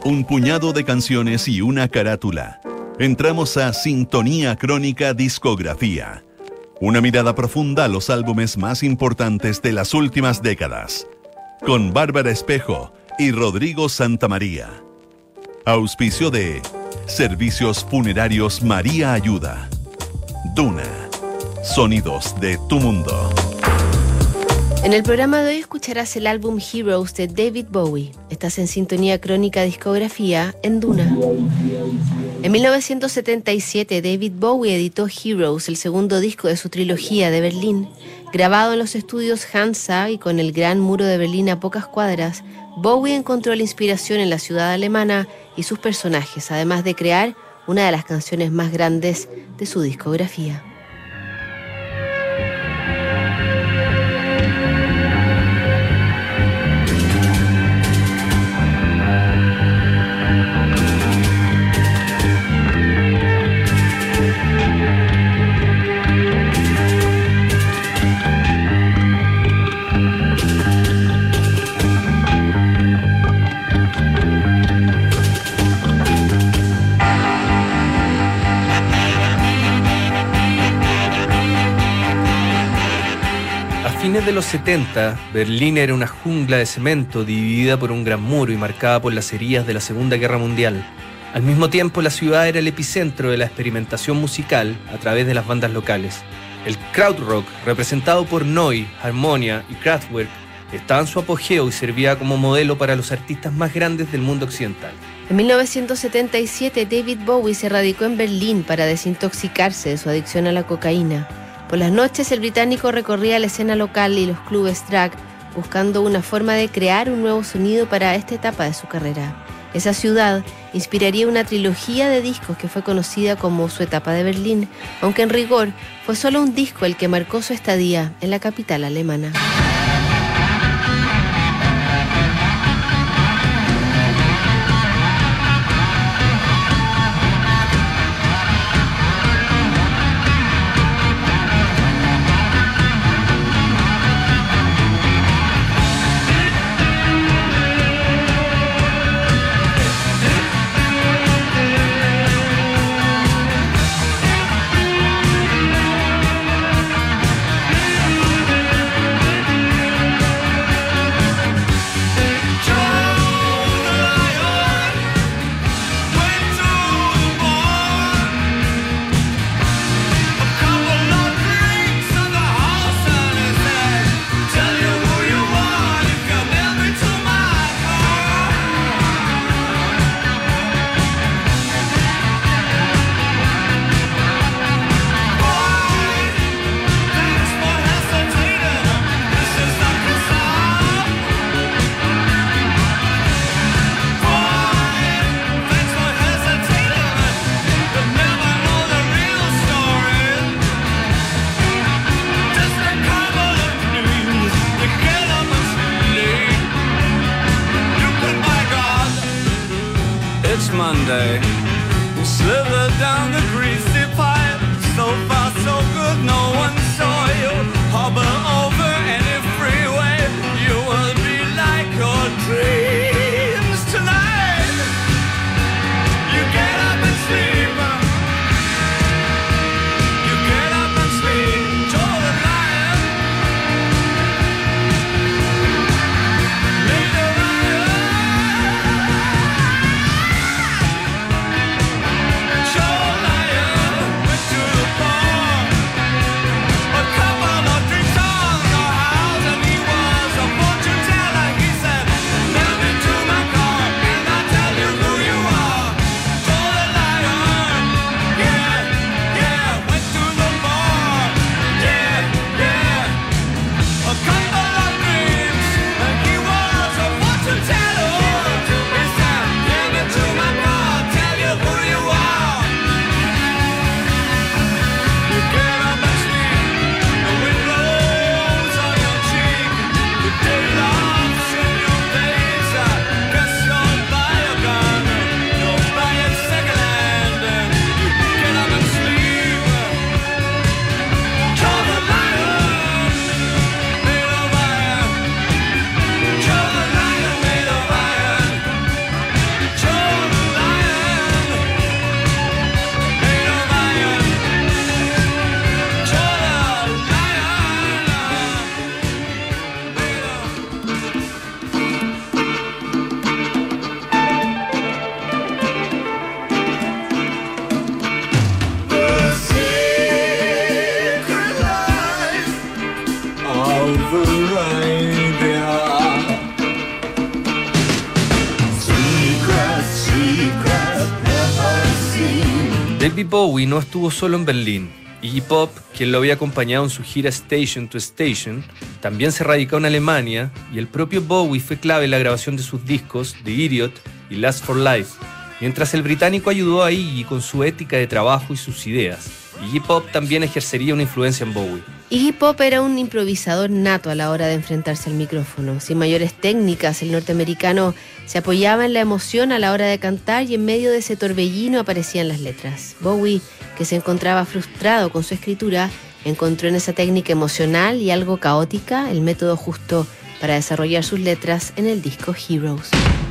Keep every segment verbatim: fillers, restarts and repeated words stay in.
Un puñado de canciones y una carátula. Entramos a Sintonía Crónica Discografía. Una mirada profunda a los álbumes más importantes de las últimas décadas. Con Bárbara Espejo y Rodrigo Santamaría. Auspicio de Servicios Funerarios María Ayuda. Duna. Sonidos de tu mundo. En el programa de hoy escucharás el álbum Heroes de David Bowie. Estás en Sintonía Crónica Discografía en Duna. En mil novecientos setenta y siete, David Bowie editó Heroes, el segundo disco de su trilogía de Berlín. Grabado en los estudios Hansa y con el Gran Muro de Berlín a pocas cuadras, Bowie encontró la inspiración en la ciudad alemana y sus personajes, además de crear una de las canciones más grandes de su discografía. A fines de los setenta, Berlín era una jungla de cemento dividida por un gran muro y marcada por las heridas de la Segunda Guerra Mundial. Al mismo tiempo, la ciudad era el epicentro de la experimentación musical a través de las bandas locales. El krautrock, representado por Neu!, Harmonia y Kraftwerk, estaba en su apogeo y servía como modelo para los artistas más grandes del mundo occidental. En mil novecientos setenta y siete, David Bowie se radicó en Berlín para desintoxicarse de su adicción a la cocaína. Por las noches, el británico recorría la escena local y los clubes drag, buscando una forma de crear un nuevo sonido para esta etapa de su carrera. Esa ciudad inspiraría una trilogía de discos que fue conocida como su etapa de Berlín, aunque en rigor fue solo un disco el que marcó su estadía en la capital alemana. Monday, we slithered down the greasy pipe. So far, so good, no one saw you. Hobble over any freeway, you will be like your dreams tonight. You get up and sleep. You get up and sleep. Joe the lion. Lead the lion. Lion went to the bar. A couple of drinks on David Bowie no estuvo solo en Berlín. Iggy Pop, quien lo había acompañado en su gira Station to Station, también se radicó en Alemania, y el propio Bowie fue clave en la grabación de sus discos The Idiot y Last for Life, mientras el británico ayudó a Iggy con su ética de trabajo y sus ideas. Iggy Pop también ejercería una influencia en Bowie. Iggy Pop era un improvisador nato a la hora de enfrentarse al micrófono. Sin mayores técnicas, el norteamericano se apoyaba en la emoción a la hora de cantar y en medio de ese torbellino aparecían las letras. Bowie, que se encontraba frustrado con su escritura, encontró en esa técnica emocional y algo caótica el método justo para desarrollar sus letras en el disco Heroes.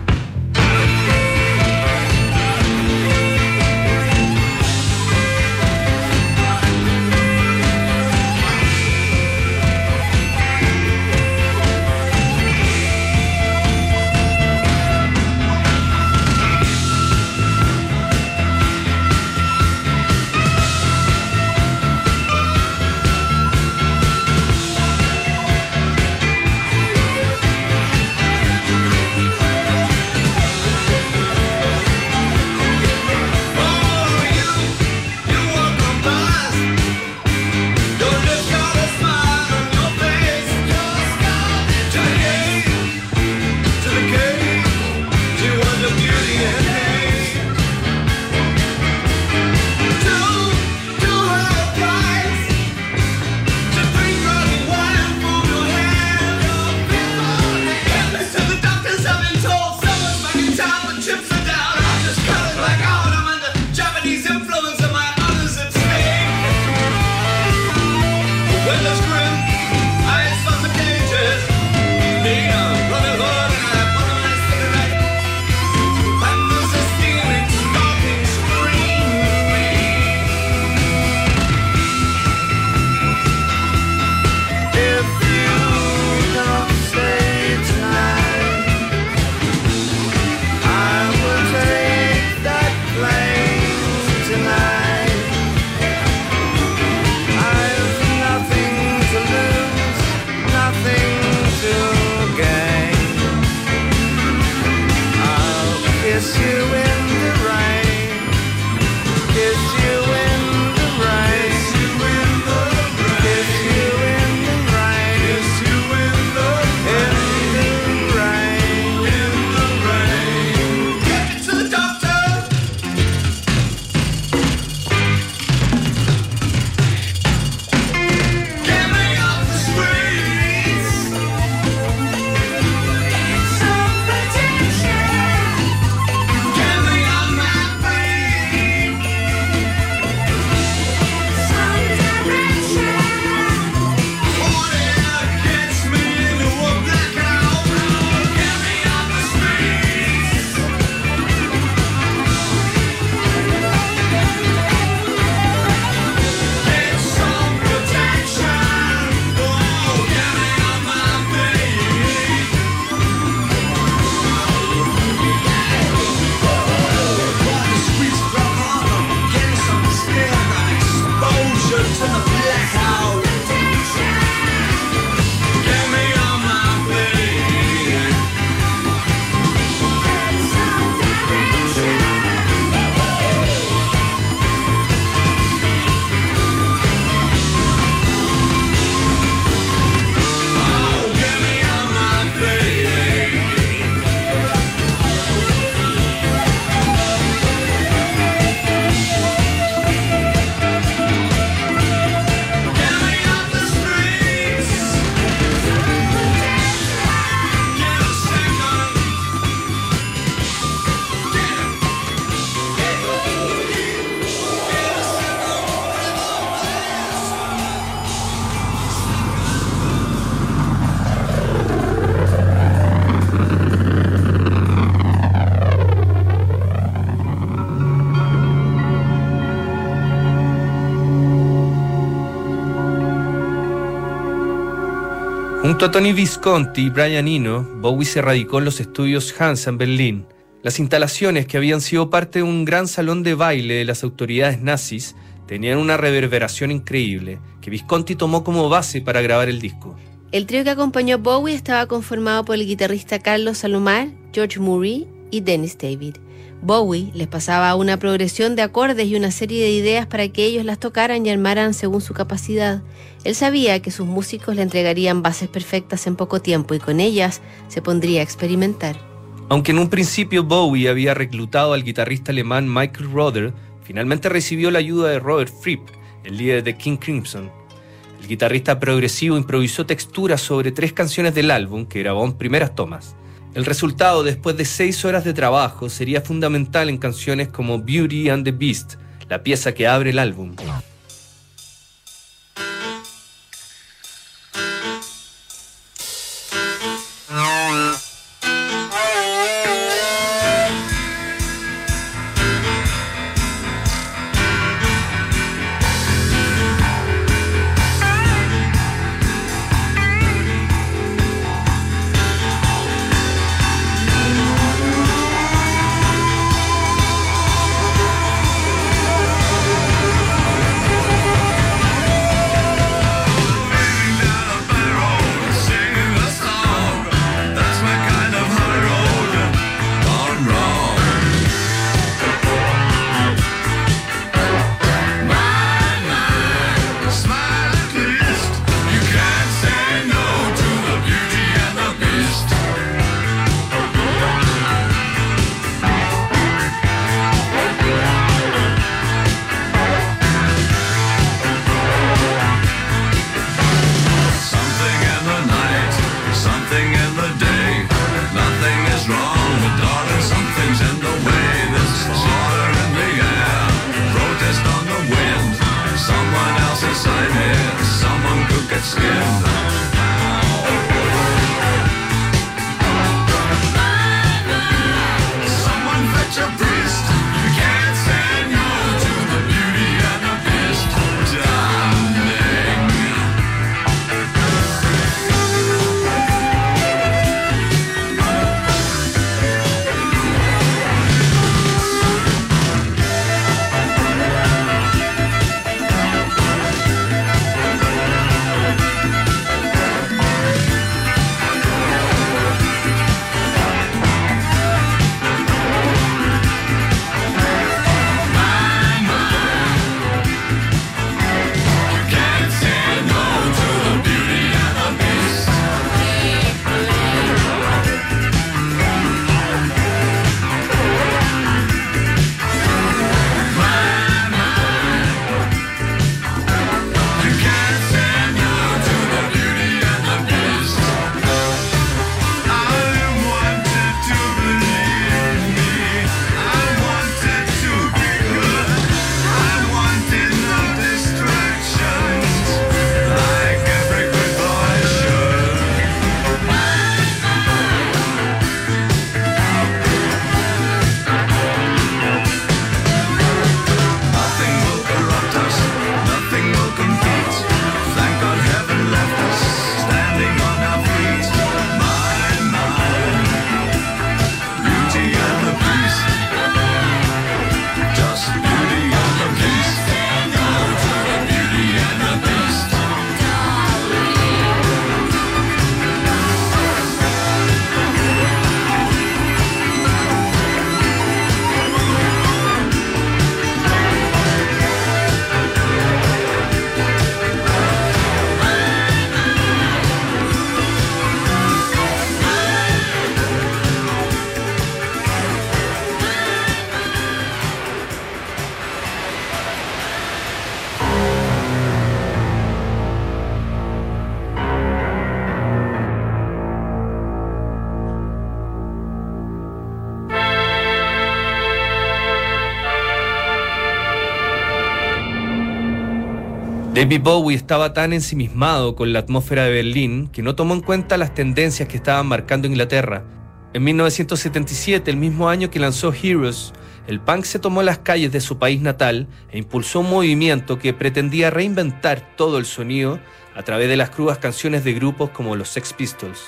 Junto a Tony Visconti y Brian Eno, Bowie se radicó en los estudios Hansa en Berlín. Las instalaciones, que habían sido parte de un gran salón de baile de las autoridades nazis, tenían una reverberación increíble, que Visconti tomó como base para grabar el disco. El trío que acompañó a Bowie estaba conformado por el guitarrista Carlos Salomar, George Murray y Dennis David. Bowie les pasaba una progresión de acordes y una serie de ideas para que ellos las tocaran y armaran según su capacidad. Él sabía que sus músicos le entregarían bases perfectas en poco tiempo y con ellas se pondría a experimentar. Aunque en un principio Bowie había reclutado al guitarrista alemán Michael Rother, finalmente recibió la ayuda de Robert Fripp, el líder de King Crimson. El guitarrista progresivo improvisó texturas sobre tres canciones del álbum que grabó en primeras tomas. El resultado, después de seis horas de trabajo, sería fundamental en canciones como Beauty and the Beast, la pieza que abre el álbum. David Bowie estaba tan ensimismado con la atmósfera de Berlín que no tomó en cuenta las tendencias que estaban marcando Inglaterra. En mil novecientos setenta y siete, el mismo año que lanzó Heroes, el punk se tomó las calles de su país natal e impulsó un movimiento que pretendía reinventar todo el sonido a través de las crudas canciones de grupos como los Sex Pistols.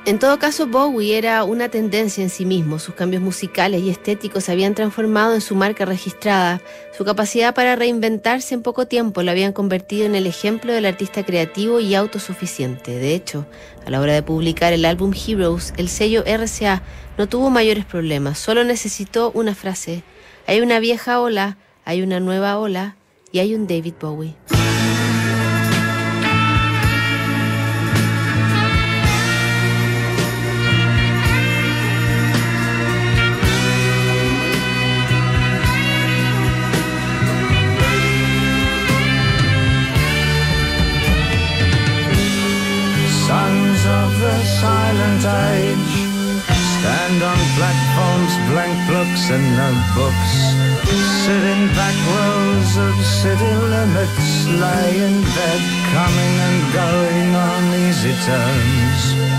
En todo caso, Bowie era una tendencia en sí mismo. Sus cambios musicales y estéticos se habían transformado en su marca registrada. Su capacidad para reinventarse en poco tiempo lo habían convertido en el ejemplo del artista creativo y autosuficiente. De hecho, a la hora de publicar el álbum Heroes, el sello R C A no tuvo mayores problemas. Solo necesitó una frase. Hay una vieja ola, hay una nueva ola y hay un David Bowie. Of the silent age stand on platforms, blank books and notebooks, sit in back rows of city limits, lie in bed, coming and going on easy terms.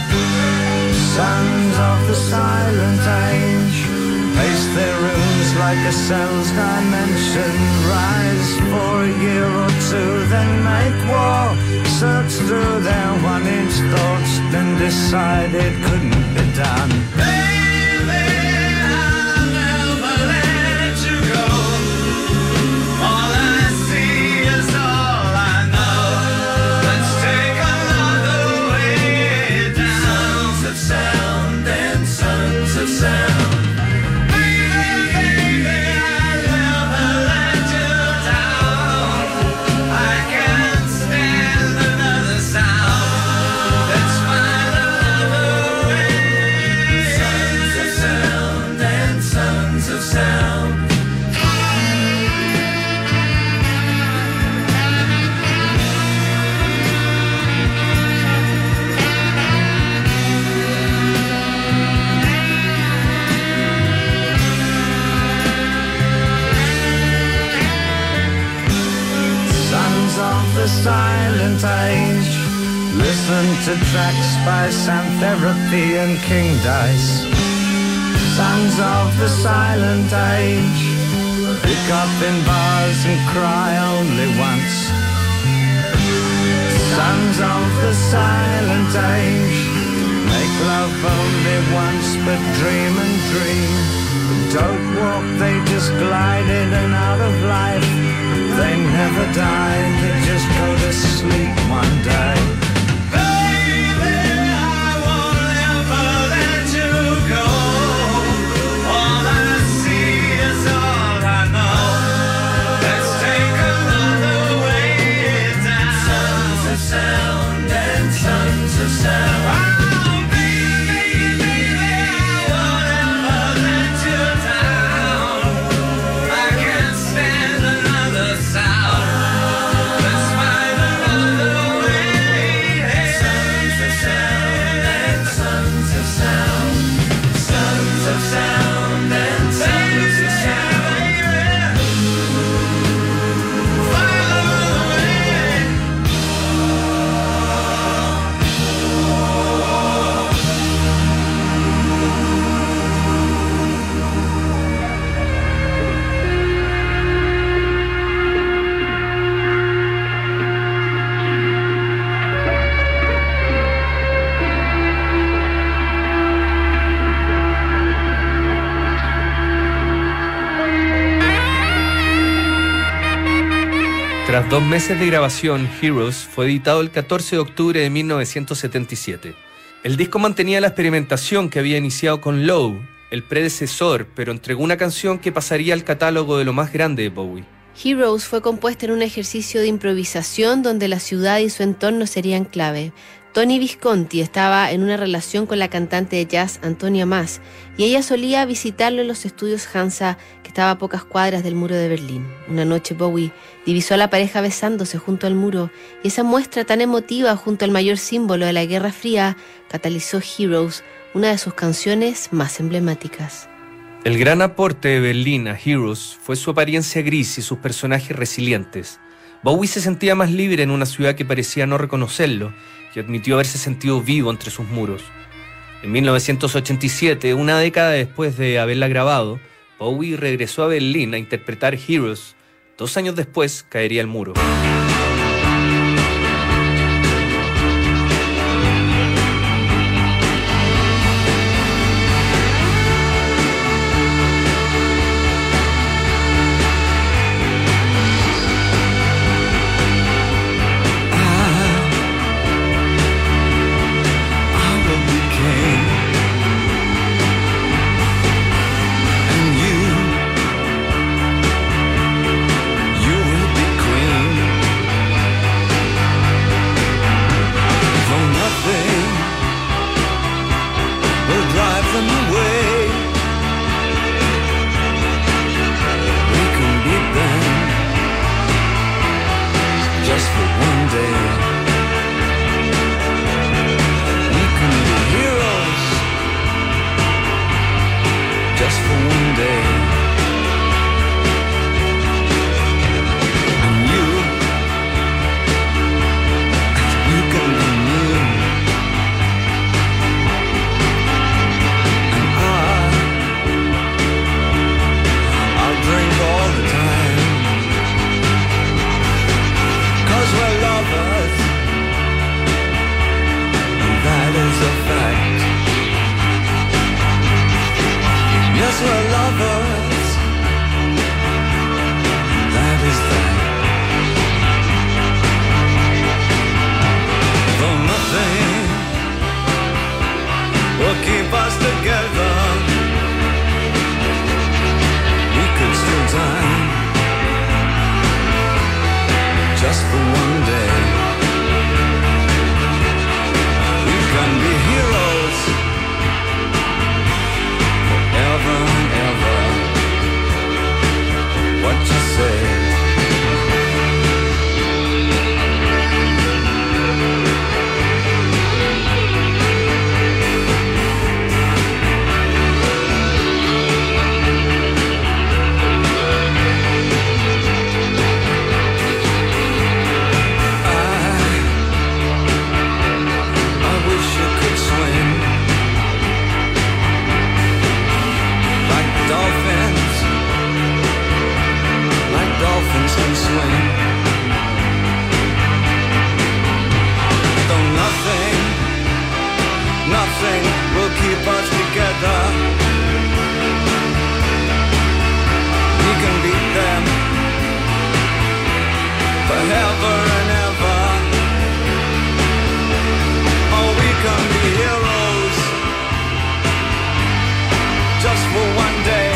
Sons of the silent age pace their rooms like a cell's dimension, rise for a year or two, then make war, search through their one-inch thoughts, then decide it couldn't be done. Baby, I'll never let you go. All I see is all I know. Let's take another way down. Sons of sound and sons of sound. Silent age, listen to tracks by Sam Therapy and King Dice. Sons of the silent age, pick up in bars and cry only once. Sons of the silent age, make love only once but dream and dream. Don't walk, they just glide in and out of life. They never die, they just go to sleep one day. Baby, I won't ever let you go. All I see is all I know. Let's take another way down. Sons of sound and sons of sound. Tras dos meses de grabación, Heroes fue editado el catorce de octubre de mil novecientos setenta y siete. El disco mantenía la experimentación que había iniciado con Low, el predecesor, pero entregó una canción que pasaría al catálogo de lo más grande de Bowie. Heroes fue compuesta en un ejercicio de improvisación donde la ciudad y su entorno serían clave. Tony Visconti estaba en una relación con la cantante de jazz Antonia Mas y ella solía visitarlo en los estudios Hansa, que estaba a pocas cuadras del muro de Berlín. Una noche Bowie divisó a la pareja besándose junto al muro y esa muestra tan emotiva junto al mayor símbolo de la Guerra Fría catalizó Heroes, una de sus canciones más emblemáticas. El gran aporte de Berlín a Heroes fue su apariencia gris y sus personajes resilientes. Bowie se sentía más libre en una ciudad que parecía no reconocerlo y admitió haberse sentido vivo entre sus muros. En mil novecientos ochenta y siete, una década después de haberla grabado, Bowie regresó a Berlín a interpretar Heroes. Dos años después caería el muro. were lovers. That is that. Though nothing will keep us together, we could still die just for one day. We can be heroes forever and ever. What you say? Can swim. Though nothing, nothing will keep us together, we can beat them forever and ever. Oh, we can be heroes just for one day.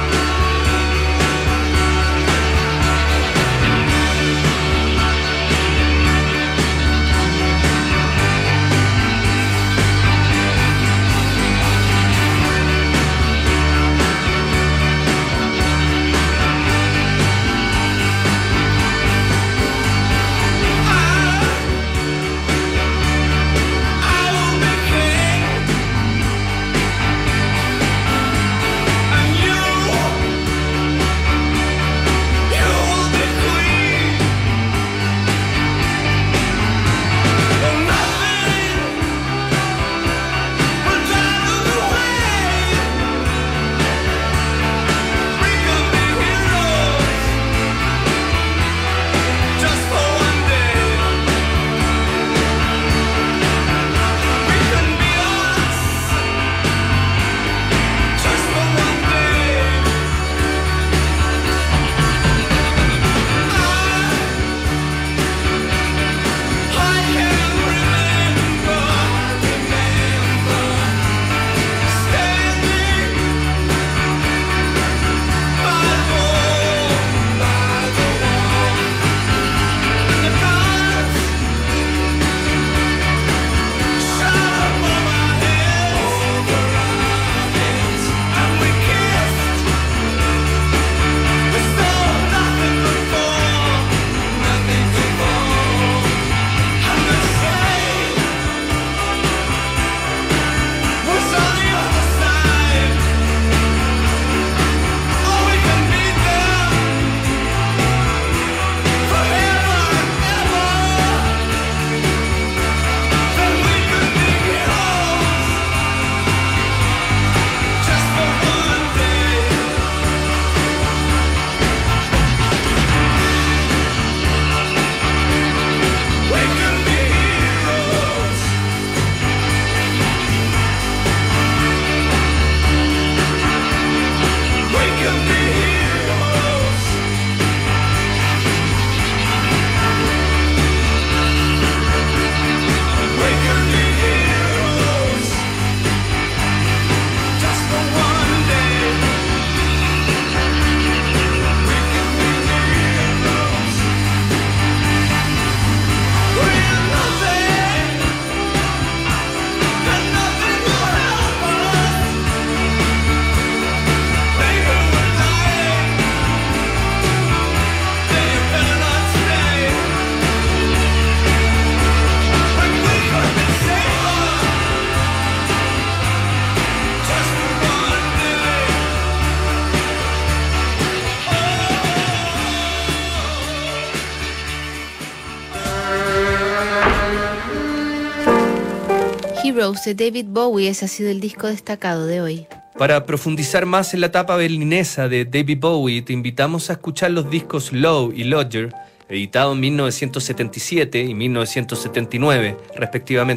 Heroes de David Bowie, ese ha sido el disco destacado de hoy. Para profundizar más en la etapa berlinesa de David Bowie, te invitamos a escuchar los discos Low y Lodger, editados en mil novecientos setenta y siete y mil novecientos setenta y nueve, respectivamente.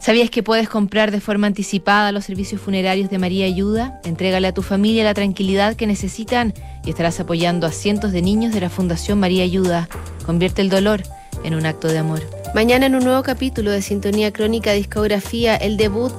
¿Sabías que puedes comprar de forma anticipada los servicios funerarios de María Ayuda? Entrégale a tu familia la tranquilidad que necesitan y estarás apoyando a cientos de niños de la Fundación María Ayuda. Convierte el dolor en un acto de amor. Mañana en un nuevo capítulo de Sintonía Crónica Discografía, el debut